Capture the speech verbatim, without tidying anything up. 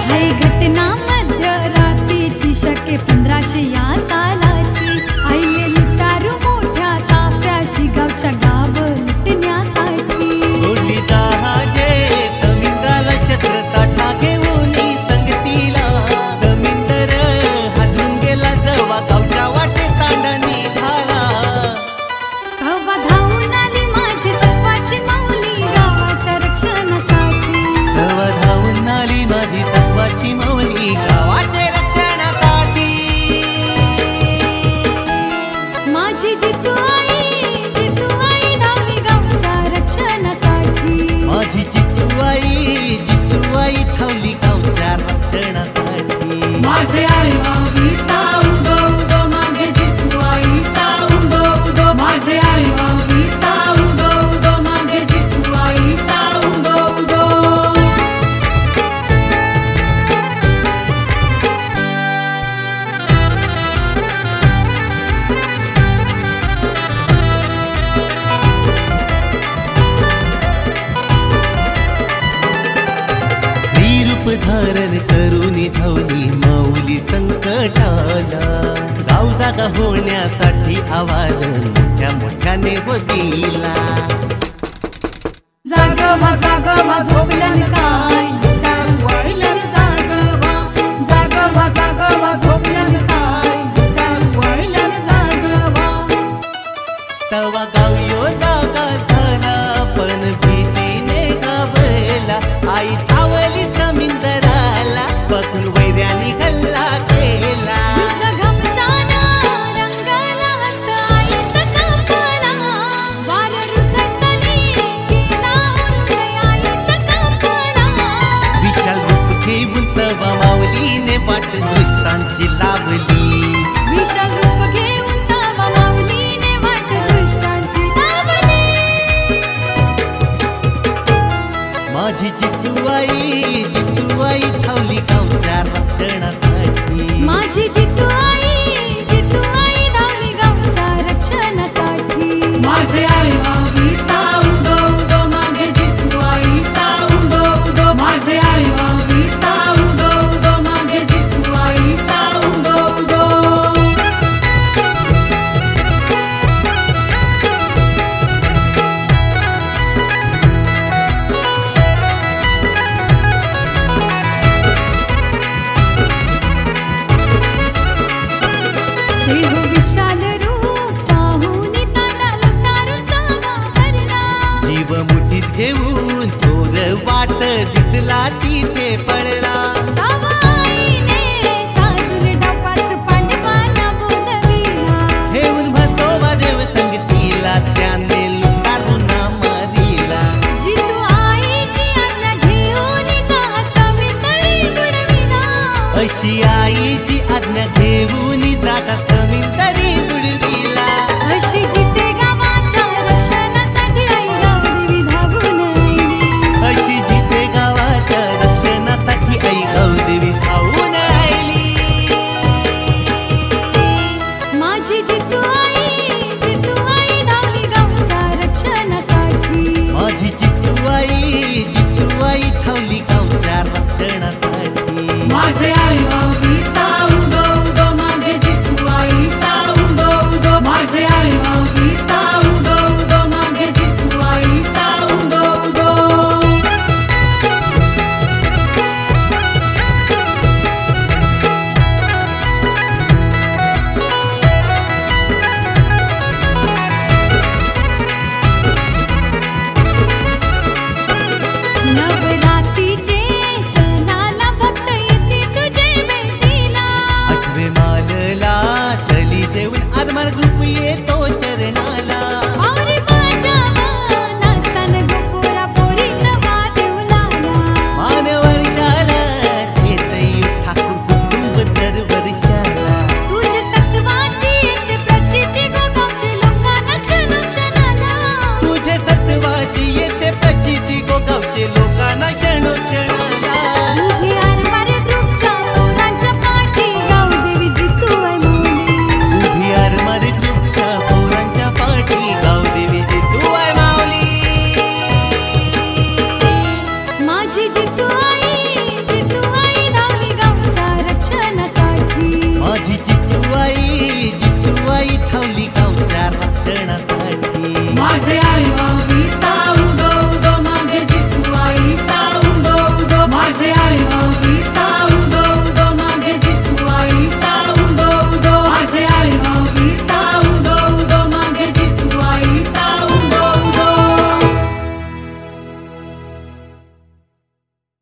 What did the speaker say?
हाय घटना मध्यरात्रीची शके पंधराशे या सालाची आईले लुटारू मोठ्या ताफ्याशी गावच्या गाव लुटण्यासाठी गोडी दहाजे जमीनदाराला शत्रता ठाकेऊन संगतीला जमीनदार हादरून गेला जवा गावच्या वाटे तांडा निघाला तेव्हा धावून आली माझी सत्वाची माऊली गावाच्या रक्षणासाठी तेव्हा धावून आली माझी तत्वाची माऊली गावाचे रक्षणासाठी माझी जितू आई जितू आई धावली गावच्या रक्षणासाठी माझी जितू आई जितू आई धावली गावच्या रक्षणासाठी माझे आई माऊलीचा उदो उदो माझे जितू आईचा उदो उदो माझे आई माऊलीचा उदो उदो माझे जितू आईचा उदो उदो रूप धारण करून धावली माऊली संकटाला गाव जागा होण्यासाठी आवाज मोठ्या मोठ्याने होतीला जागवा जागवा झोपल्यान काय लुटारू वळल्यान जागवा जागवा जागवा झोपल्यान काय लुटारू वळल्यान जागवा तवा गावियो जागा झाला पण भीतीने घाबरला आई धावली जमीनदाराला बघून वैर्याने हल्ला केला घमचाना रंगाला हस्त आईचा कापाला वार हृदयस्थली गेला हृदय आईचा कापाला विशाल रूप घेऊन तवा माऊलीने वाट दृष्टांची लावली विशाल रूप घेऊन तवा माऊलीने वाट दृष्टांची लावली माझी जितू आई जितू आई धावली गावच्या रक्षणासाठी माझी जितू आई जितू आई धावली गावच्या रक्षणासाठी माझे आई माऊलीचा उदो उदो माझे जितू आईचा उदो उदो माझे आई माऊलीचा उदो उदो माझे जितू आईचा उदो उदो देह विशाल रूप पाहून तांडा लुटारून जागा भरला जीव मुठीत घेऊन चोर वाट दिसला तिथे पडला तवा आईने साधून डापाच पांडवांना बोलविला घेऊन भसोबा देव संगतीला त्याने लुटारून मारिला जितू आईची आज्ञा घेऊन जात जमीनदारी बुडविला अशी आईची आज्ञा घेऊन जागा जमीनदारी बुडविला अशी जिते गावाच्या रक्षणासाठी आई गावदेवी धावून आली अशी जिथे गावाच्या रक्षणासाठी आई गावदेवी धावून आली माझी जितू आई जितू आई धावली गावच्या रक्षणासाठी माझी जितू आई जितू आई धावली गावच्या रक्षणासाठी माझे आई माऊलीचा उदो उदो माझे जितू आईचा उदो उदो माझे आई माऊलीचा उदो उदो माझे जितू आईचा उदो उदो नवरात्रीचे सणाला भक्त येते तुझे क्षणासाठी माझे